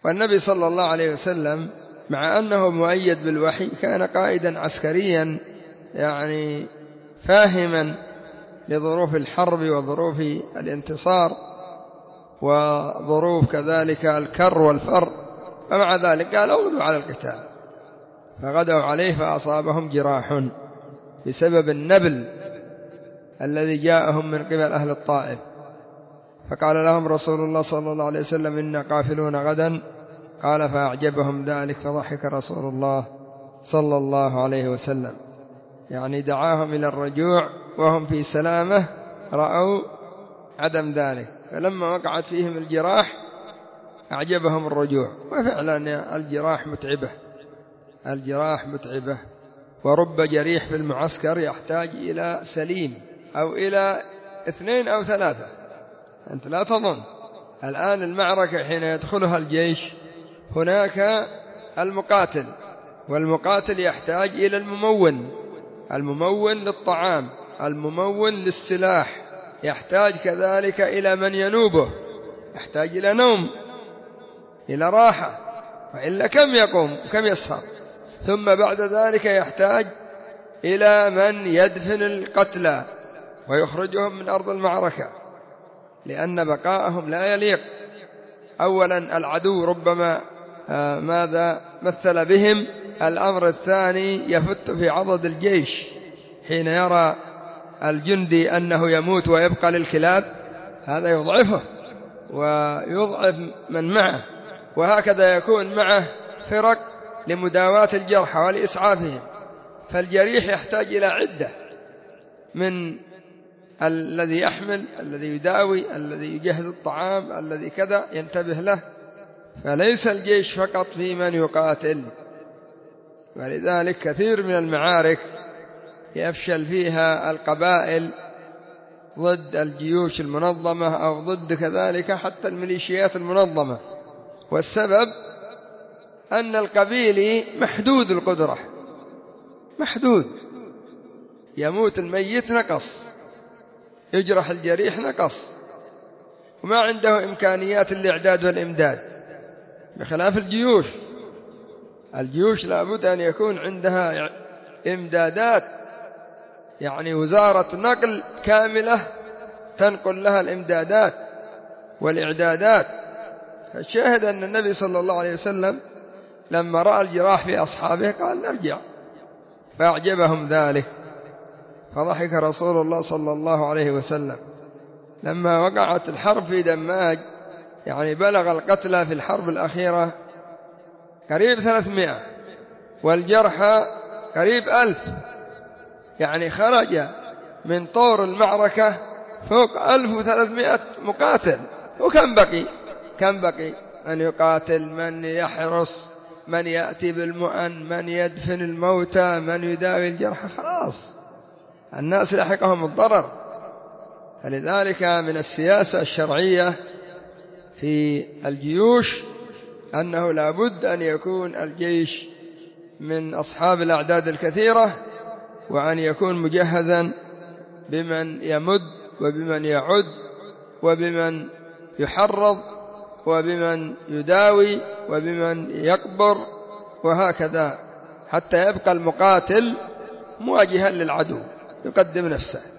والنبي صلى الله عليه وسلم مع أنه مؤيد بالوحي كان قائدا عسكريا يعني فاهما لظروف الحرب وظروف الانتصار وظروف كذلك الكر والفر، ومع ذلك قال اغدوا على القتال، فغدوا عليه فأصابهم جراح بسبب النبل الذي جاءهم من قبل أهل الطائف. فقال لهم رسول الله صلى الله عليه وسلم إنا قافلون غدا، قال فأعجبهم ذلك فضحك رسول الله صلى الله عليه وسلم، يعني دعاهم إلى الرجوع وهم في سلامة، رأوا عدم ذلك، فلما وقعت فيهم الجراح أعجبهم الرجوع. وفعلا الجراح متعبة، ورب جريح في المعسكر يحتاج إلى سليم أو إلى 2 أو 3. أنت لا تظن الآن المعركة حين يدخلها الجيش هناك المقاتل، والمقاتل يحتاج إلى الممون للطعام، الممون للسلاح، يحتاج كذلك إلى من ينوبه، يحتاج إلى نوم، إلى راحة، وإلا كم يقوم كم يسهر. ثم بعد ذلك يحتاج إلى من يدفن القتلى ويخرجهم من أرض المعركة، لأن بقاءهم لا يليق. أولا العدو ربما ماذا مثل بهم، الأمر الثاني يفت في عضد الجيش حين يرى الجندي أنه يموت ويبقى للكلاب، هذا يضعفه ويضعف من معه. وهكذا يكون معه فرق لمداواة الجرحى ولإسعافهم، فالجريح يحتاج إلى عدة من الذي يحمل، الذي يداوي، الذي يجهز الطعام، الذي كذا ينتبه له. فليس الجيش فقط في من يقاتل، ولذلك كثير من المعارك يفشل فيها القبائل ضد الجيوش المنظمة أو ضد كذلك حتى الميليشيات المنظمة، والسبب أن القبيلي محدود القدرة، محدود، يموت الميت نقص، يجرح الجريح نقص، وما عنده إمكانيات الإعداد والإمداد، بخلاف الجيوش لابد أن يكون عندها إمدادات، يعني وزارة نقل كاملة تنقل لها الإمدادات والإعدادات. فالشاهد أن النبي صلى الله عليه وسلم لما رأى الجراح في أصحابه قال نرجع، فأعجبهم ذلك فضحك رسول الله صلى الله عليه وسلم. لما وقعت الحرب في دماج يعني بلغ القتلى في الحرب الأخيرة قريب 300 والجرحى قريب 1000، يعني خرج من طور المعركة فوق 1300 مقاتل. وكم بقي؟ كم بقي؟ من يقاتل، من يحرس، من يأتي بالمؤن، من يدفن الموتى، من يداوي الجرحى، خلاص الناس لحقهم الضرر. فلذلك من السياسة الشرعية في الجيوش أنه لا بد أن يكون الجيش من أصحاب الأعداد الكثيرة، وأن يكون مجهزا بمن يمد وبمن يعد وبمن يحرض وبمن يداوي وبمن يقبر، وهكذا حتى يبقى المقاتل مواجها للعدو يقدم نفسه.